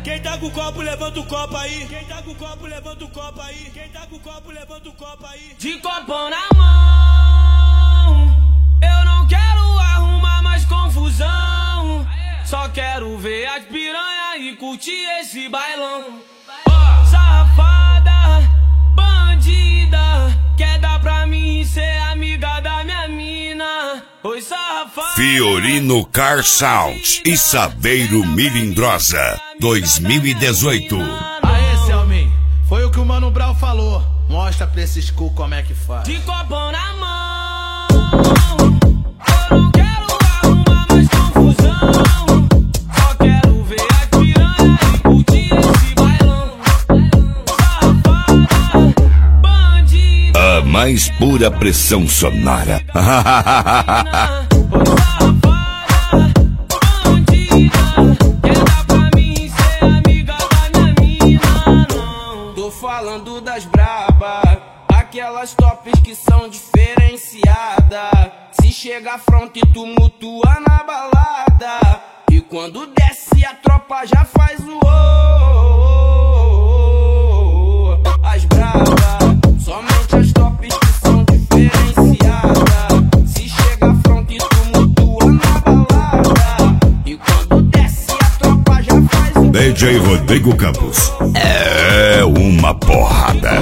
Quem tá com o copo, levanta o copo aí. Quem tá com o copo, levanta o copo aí. Quem tá com o copo, levanta o copo aí. De copão na mão, eu não quero arrumar mais confusão. Só quero ver as piranha e curtir esse bailão. Safada, bandida, quer dar pra mim ser amiga da minha mina. Oi, safada. Fiorino Car Sound e Saveiro Milindrosa 2018. Aê, Selmin, foi o que o Mano Brown falou. Mostra pra esses cu como é que faz. De copão na mão, eu não quero arrumar mais confusão. Só quero ver as piranha e curtir esse bailão. Safada, bandida, A mais pura pressão sonora. Falando das braba, aquelas tops que são diferenciadas. Se chega front e tumultua na balada, e quando desce a tropa já faz o As braba, somente as tops que são diferenciadas. Se chega front e tumultua na balada, e quando desce a tropa já faz o DJ Rodrigo Campos. É uma porrada.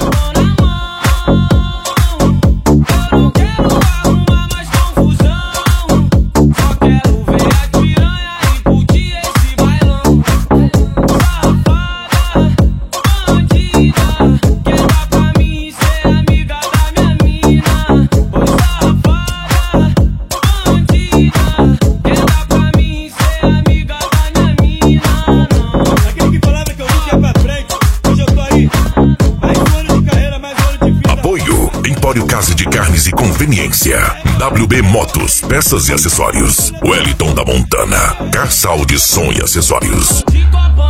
Casa de Carnes e Conveniência. WB Motos, peças e acessórios. Wellington da Montana, Car Sound, som e acessórios.